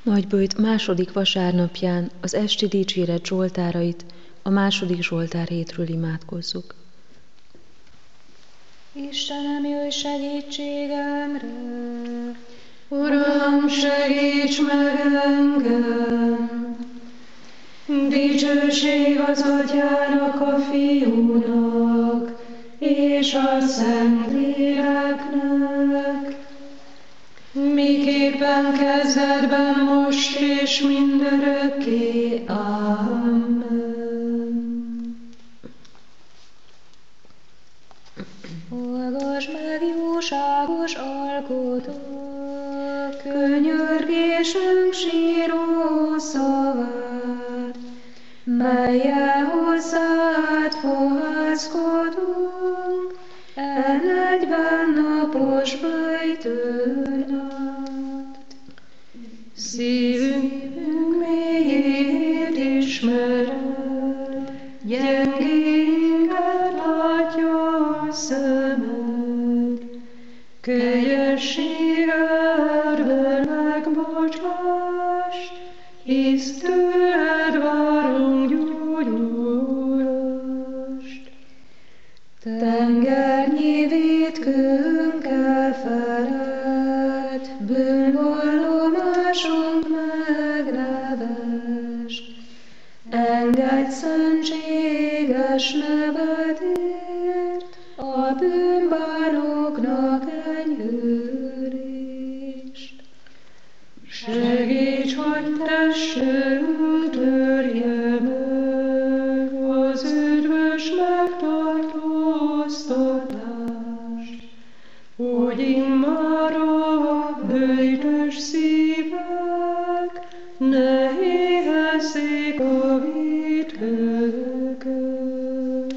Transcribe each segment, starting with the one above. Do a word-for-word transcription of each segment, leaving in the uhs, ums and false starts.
Nagyböjt második vasárnapján az esti dicséret zsoltárait a második zsoltár hétről imádkozzuk. Istenem, jöjj segítségemre! Uram, segíts meg engem! Dicsőség az Atyának, a Fiúnak és a Szentléleknek, miképpen kezdetben, most és mindörökké. Amen. Hallgass meg, jóságos alkotó, könyörgésünk síró szavát, mellyel hozzád fohászkodunk, elegyben napos böjtőnat. Szívünk mélyét ismered, gyengénket látja a szemed, kegyességedben megbocsáss, hisz tőled várunk gyógyulást. Tengernyi vétkőnkkel felelt, bűnvallomásunk megnevest, engedj szentséges nevedért, a bűnbánóknak enyhülést. Segíts, hogy testünk törje meg az üdvös megtartóztatást, hogy immár a böjtös szívek ne éhezzék a vétkőket.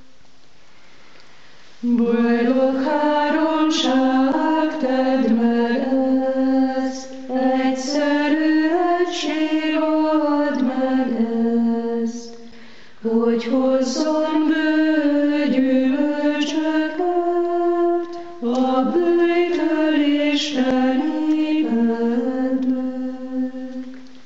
Boldog háromság, tedd meg ezt, egyszerű egység, add meg ezt, hogy hozzon bő gyümölcsöket a böjtől Isten népednek.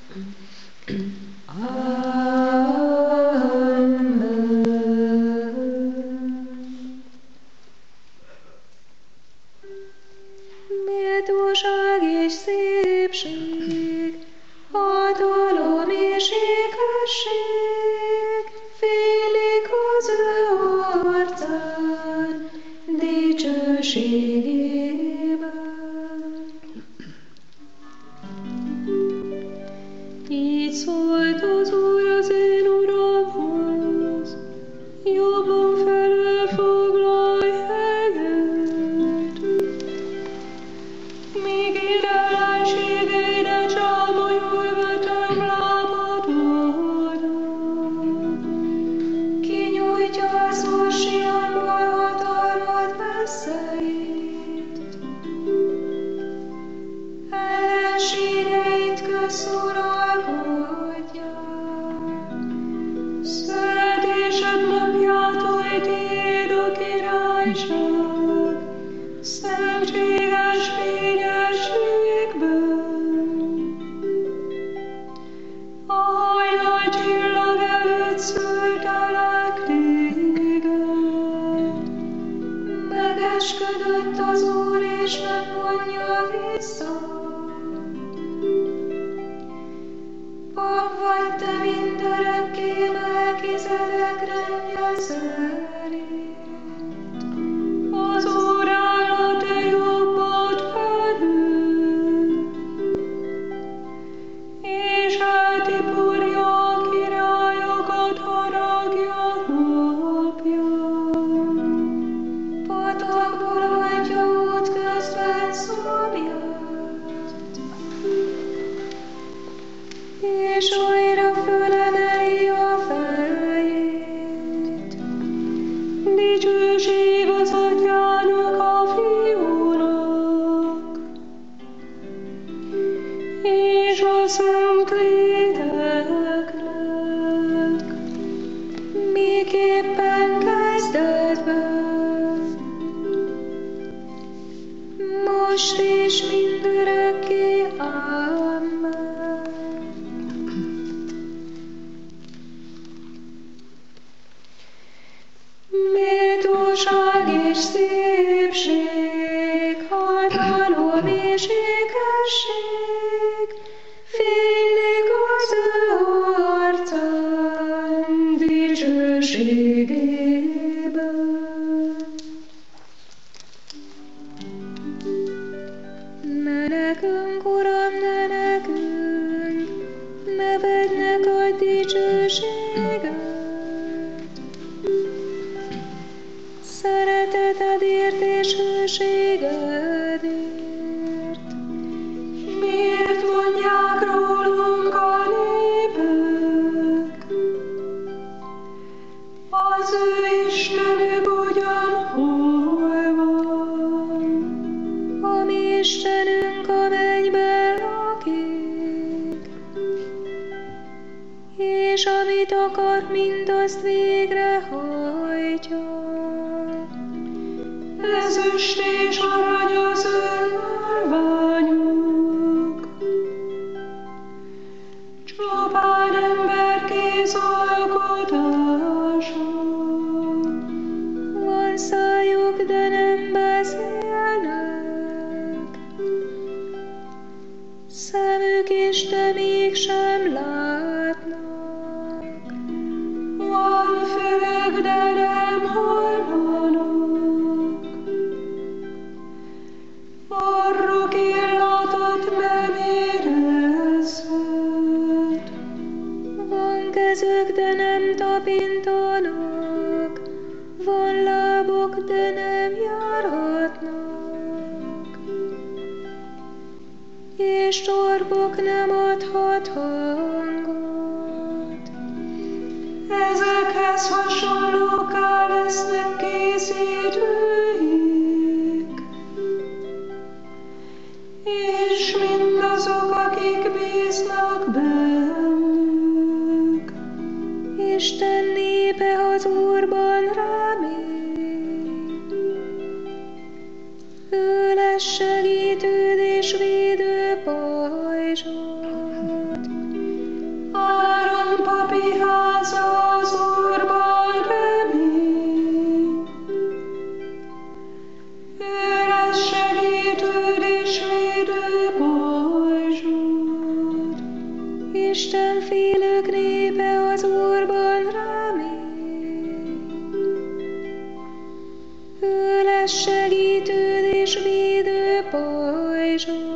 méltóság és szépség, hatalom és ékesség, félik az ő arcán, dicsőségében. Így szólt az Úr az én Uramhoz, jobbom felől foglalj helyet, míg én ellenségeire csámolva támadódnak. Kinyújtja az Úr Sionból hatalmat messzeit, ellenségeit közt uralkodja. Születésed napjától tiéd a királyság, szentséges fényességben. A hajnal csillag előtt szültelek téged, megesküdött az Úr és nem vonja vissza. Pap vagy te mindörökké, Melkisedek rendje szerint. Az Úr áll a te jobbod felül, és eltiporja a királyokat haragja napja. Patakból hagyja út közben szobját, és újra fölemeli a fejét. Dicsőség az Atyának, a Fiúnak, és a Szentléleknek, miképpen kezdetben, most és mindörökké. Amen. Nekünk, Uram, ne nekünk, nevednek a dicsőséget. Szeretetedért és hűségedért. Miért mondják rólunk a népek? Az ő Istenük ugyan hol van? A mi Istenünk a mennyben lakik, és amit akar, mindazt végrehajtja. Ezüst és arany az ő márványuk, csupán emberkéz alkotása. Van szájuk, de nem beszélnek, szemük is, de mégsem látnak. Van fülük, de nem hallanak, orruk illatot nem érezhet. Van kezük, de nem tapintanak, van lábuk, de nem járhatnak, és torkuk nem adhat hangot. Ezekhez hasonlókká lesznek készítőik, és mindazok, akik bíznak bennük. Isten népe az Úrban remél, ő lesz segítőd és védő pajzsod. Áron papi háza az Úrban remél, ő lesz segítőd és védő pajzsod. Isten félők népe az Úrban remél, ő lesz segítőd és védő pajzsod.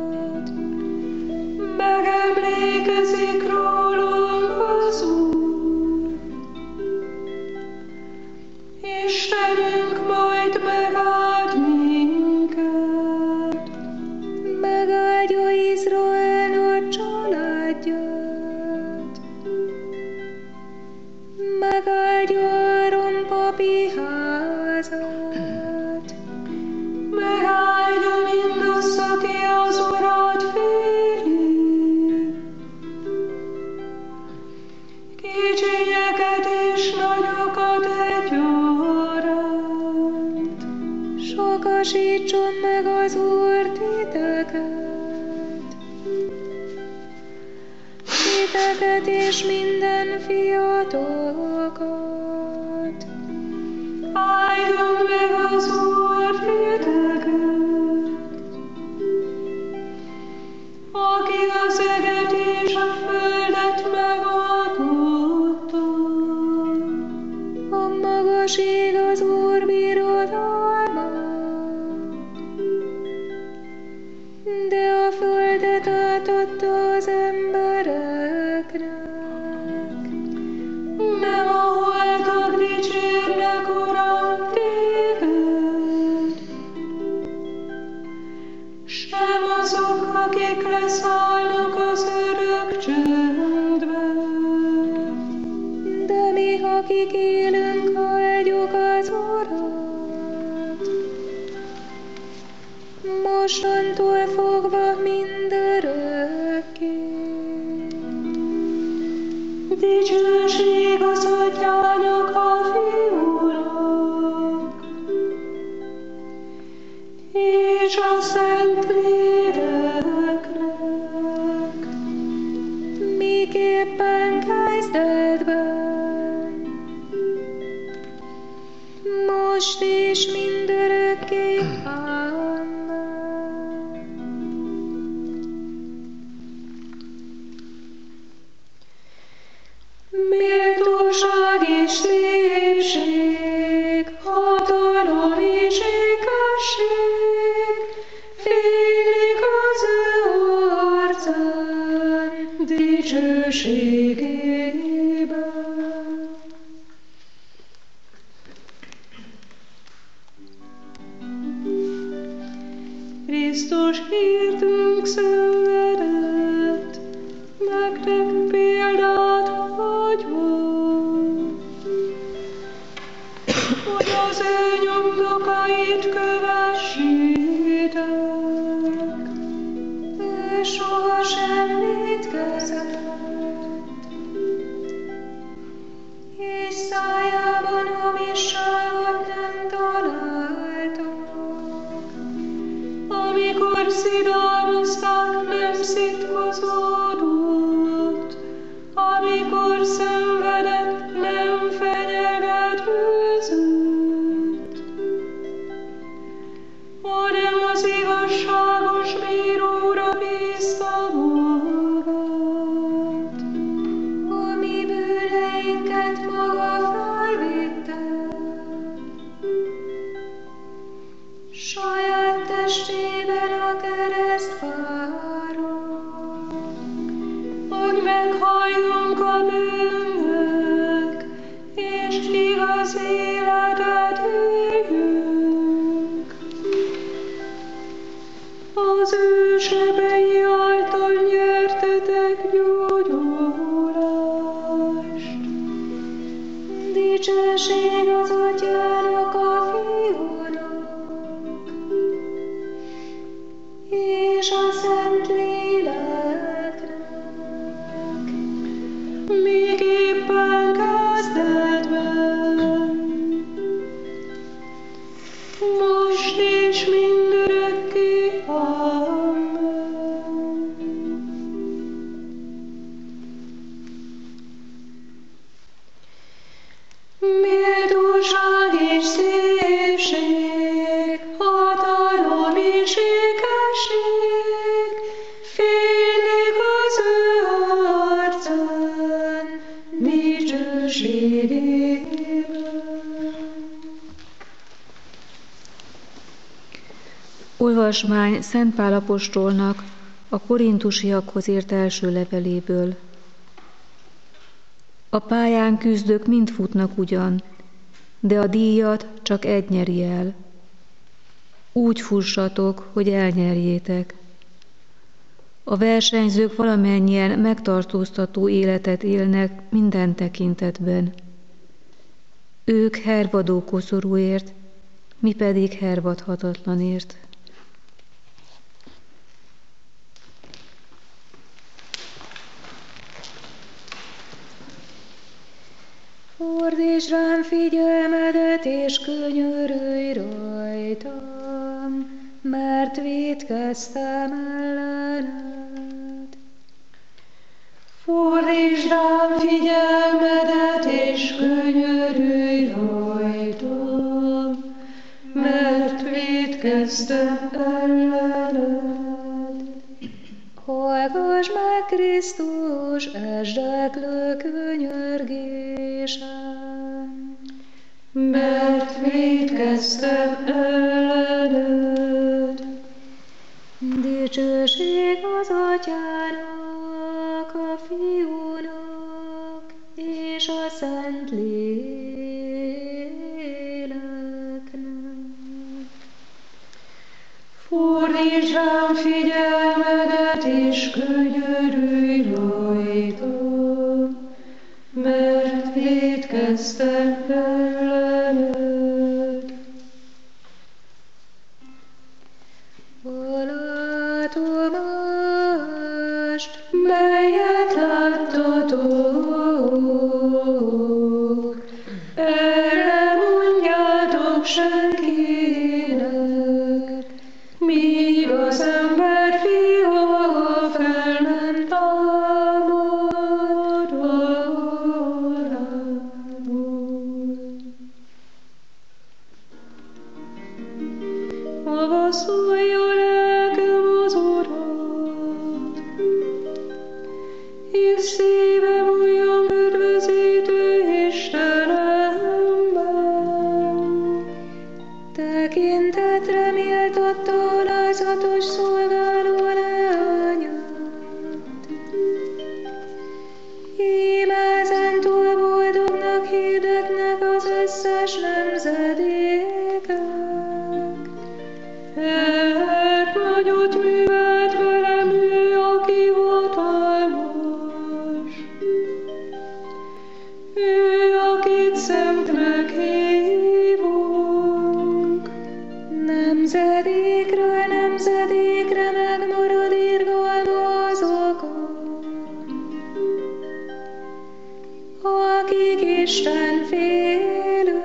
Megemlékezik rólunk az Úr, Istenünk majd megáld minket. Megáldja Izrael nagy családját, megáldja Áron papi házát, Megáldja mindazt, aki az Urat féli, kicsinyeket és nagyokat egyaránt. sokasítson meg az Úr titeket, titeket és minden fiatalokat. Áldjon meg az Úr titeket, aki az eget és a földet megalkotta. A magas ég az Úr birodalma, de a földet átadta az embereknek. Nem a holtak dicsérnek, Uram, téged, sem azok, akik leszállnak az örök csendbe. De mi, akik élünk, áldjuk az Urat, mostantól fogva mindörökké. Dicsőség az Atyának, a Fiúnak, és a Szentléleknek, miképpen kezdetben, most és mindörökké. Amen. Méltóság és szépség, hatalom és ékesség, félik az ő dicsőségében. Krisztus értünk szenvedett, nektek példát hagyva, hogy az ő nyomdokait kövessétek. Ő sohasem vétkezett, és szájában hamisságot nem találtok. Amikor szidalmazták, nem szitkozódott, amikor szenvedett, nem fenyegetőzött, hanem az igazságos bíróra bízta magát, a mi bűneinket maga felvitte. Saját testében a keresztfára, hogy meghalljunk a bűnnek, és igaz életet éljünk. Az ő sebei által nyertetek gyógyulást. Dicsőség az Atyának, a Fiúnak, és a Szentléleknek, míg éppen kezdetben, most és mindörökké. Amen. Méltóság és szépség, hatalom és ékesség, félik az ő arcán, dicsőségében. Olvasmány Szent Pál apostolnak a korintusiakhoz írt első leveléből. A pályán küzdők mind futnak ugyan, de a díjat csak egy nyeri el. Úgy fussatok, hogy elnyerjétek. A versenyzők valamennyien megtartóztató életet élnek minden tekintetben. Ők hervadó koszorúért, mi pedig hervadhatatlanért. Fordítsd rám figyelmedet, és könyörülj rajtam, mert vétkeztem ellened. Fordítsd rám figyelmedet, és könyörülj rajtam, mert vétkeztem ellened. Hallgass meg, Krisztus, esdeklő könyörgésem, mert vétkeztem ellened. Dicsőség az Atyának, a Fiúnak és a Szentléleknek. Fordítsd rám figyelmedet, és könyörülj rajtam, mert vétkeztem ellened. A látomást, melyet láttatok, erre mondjátok senkinek, míg az ember fia fel nem támad a halálból. Magasztalja lelkem az Urat, és szívem új Isten félők,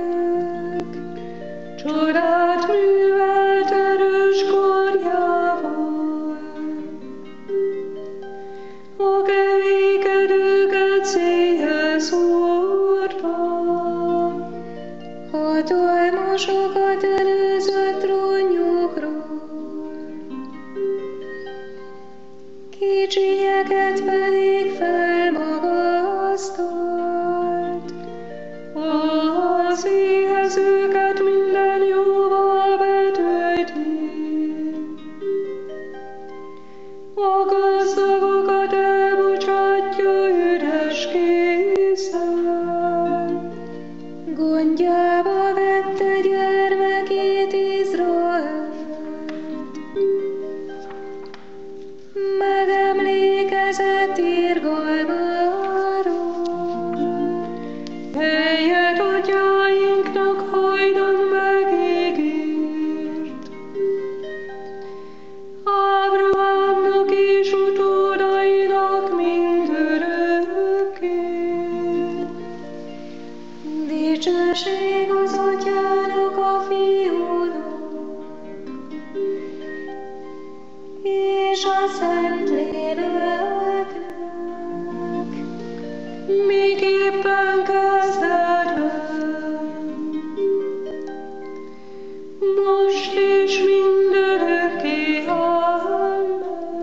csodát művelt erős karjával. A kevékedőket széjjel szórta, hatalmasokat előzött trónjukról, kicsinyeket pedig felmagasztalt. Az éhezőket minden jóval betölti, a gazdagokat elbocsátja üres kézzel. Gondjába vette gyermekét Izraelt, megemlékezett irgalmáról, helyet atyáinknak hajdan megígért, Ábrahámnak és utódainak mindörökké. Dicsőség az Atyának, a Fiúnak és a Szentléleknek, miképpen kezdetben, most és mindörökké. Amen.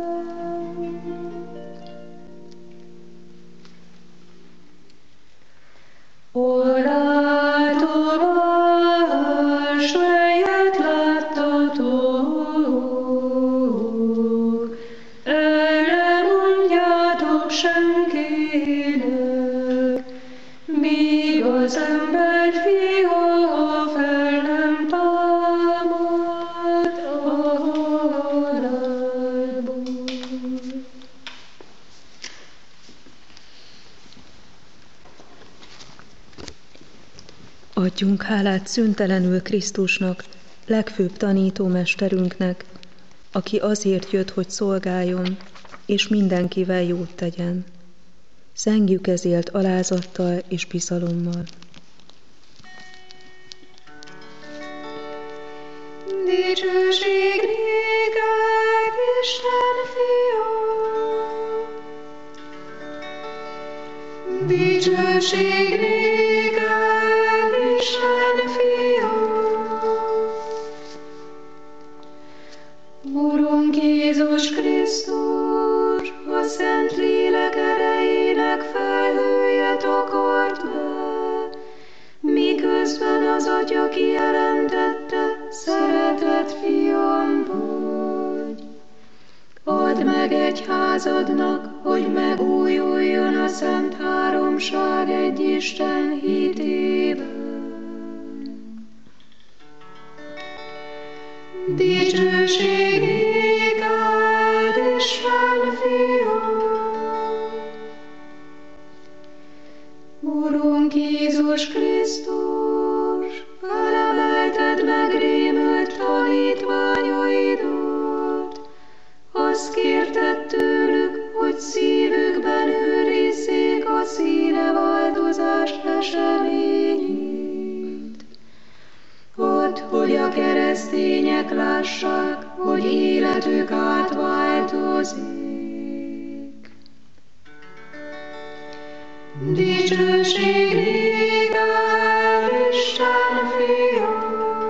Orrátomás, melyet láttatok, el ne mondjátok senkinek, míg az emberfia fel nem támad a halálból. Adjunk hálát szüntelenül Krisztusnak, legfőbb tanítómesterünknek, aki azért jött, hogy szolgáljon, és mindenkivel jót tegyen. Zengjük ezért alázattal és bizalommal. Dicsőség néked, Isten Fia! Dicsőség néked, Isten Fia! Urunk Jézus Krisztus, a Szentlélek erejének felhője takart be, miközben az Atya kijelentette, szeretett Fiam vagy. Add meg egyházadnak, hogy megújuljon a Szent Háromság egy Isten hitében. Dicsőség néked, Isten Fia! Urunk Jézus Krisztus, felemelted megrémült tanítványaidat, azt kérted tőlük, hogy szívükben őrizzék a színeváltozás eseményét. Add, hogy a keresztények lássák, hogy életük átváltozik. Dicsőség néked, Isten Fia!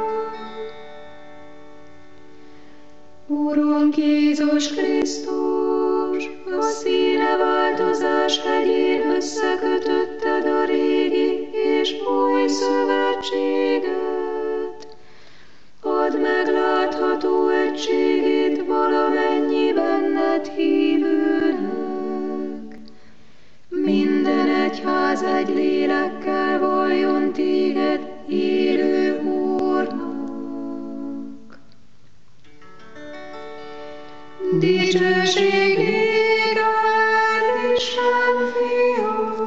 Urunk Jézus Krisztus, a színeváltozás hegyén összekötötted a régi és új szövetséget. Add meg látható egységét valamennyi benned hívőnek. Minden egyház egy lélekkel valljon téged élő Úrnak. Dicsőség néked, Isten Fia!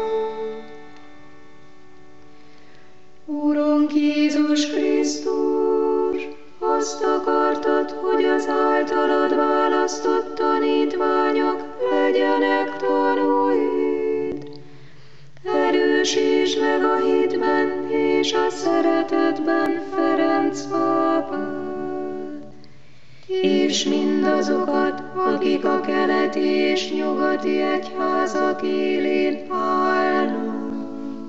Urunk Jézus Krisztus, azt akartad, hogy az általad választott tanítványok legyenek tanúid. Erősítsd Újítsd meg a hitben és a szeretetben Ferenc pápát, és mindazokat, akik a keleti és nyugati egyházak élén állnak.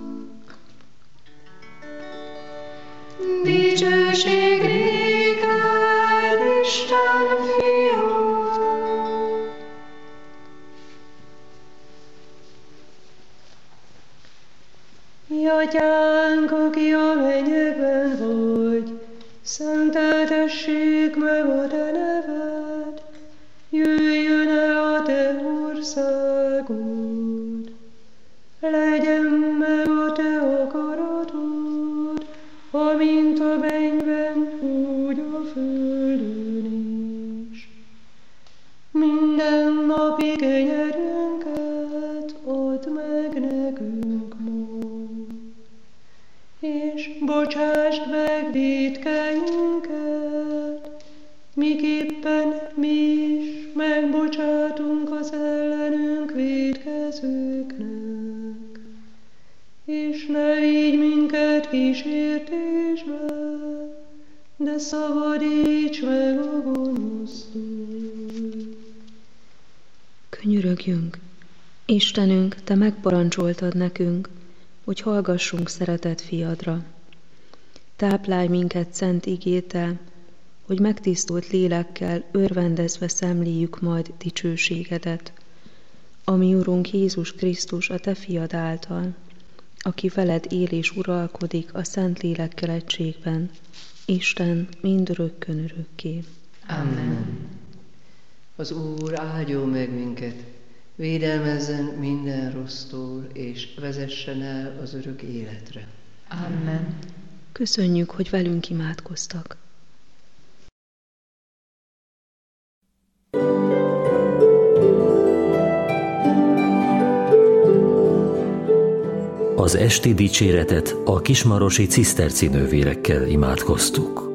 Dicsőség néked, Isten Fia! Mi atyánk, aki a mennyekben vagy, szenteltessék meg a te neved, jöjjön el a te országod, legyen meg a te akaratod, amint a mennyben, úgy a földön is. Minden napi kenyerünket add meg nekünk ma, és bocsásd meg vétkeinket, miképpen mi is megbocsátunk az ellenünk vétkezőknek. És ne vigy minket kísértésbe, de szabadíts meg a gonosztól. Könyörögjünk! Istenünk, te megparancsoltad nekünk, hogy hallgassunk szeretett fiadra. Táplálj minket szent igéttel, hogy megtisztult lélekkel örvendezve szemléljük majd dicsőségedet, ami Urunk Jézus Krisztus a te fiad által, aki veled él és uralkodik a szent lélekkel egységben, Isten mindörökkön örökké. Amen. Az Úr áldjon meg minket, védelmezzen minden rossztól, és vezessen el az örök életre. Amen. Köszönjük, hogy velünk imádkoztak. Az esti dicséretet a kismarosi ciszterci nővérekkel imádkoztuk.